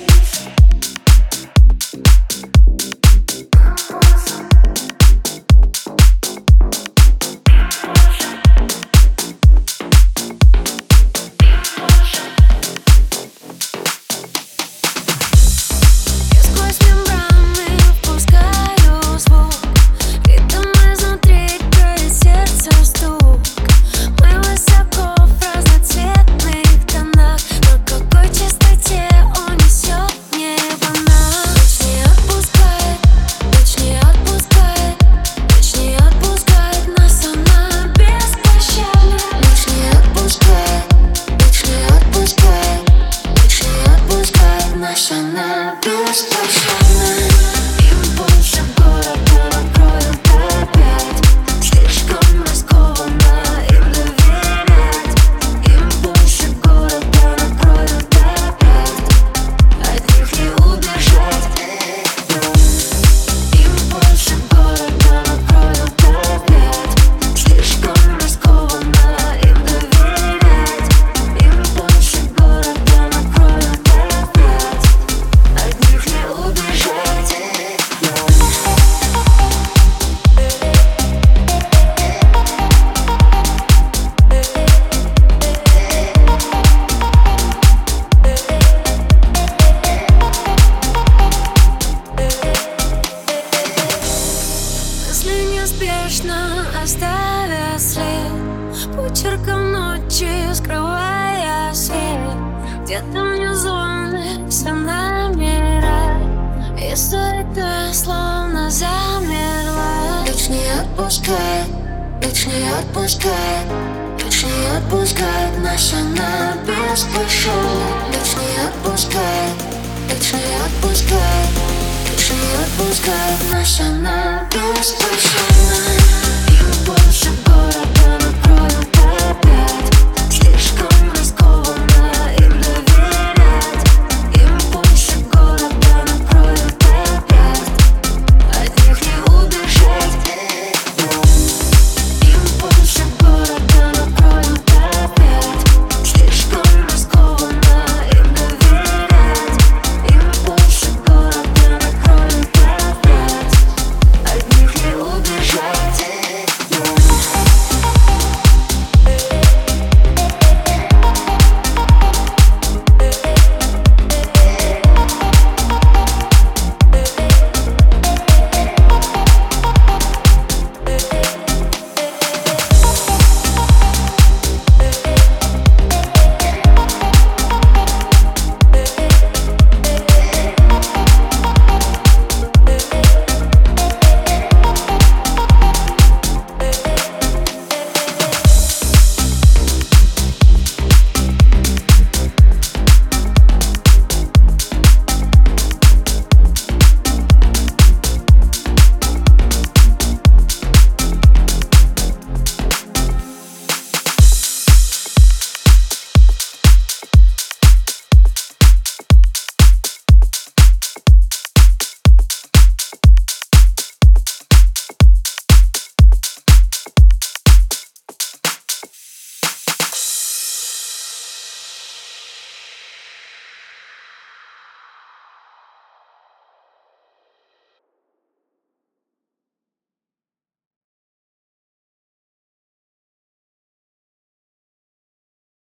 Она беспощадна. Импульсы города накроют опять. Слишком рискованно им доверять. Импульсы города накроют опять. От них не убежать. Импульсы города накроют опять. Слишком рискованно им доверять. Импульсы города накроют опять. От них не убежать. Мысли неспешно оставят след, почерком ночи скрывая свет. Где-то внизу все номера, и суета словно замерла. Дочь не отпускает, дочь не отпускает, дочь не отпускает нас, она беспощадна. Дочь не отпускает, дочь не отпускает, дочь не отпускает нас, она беспощадна.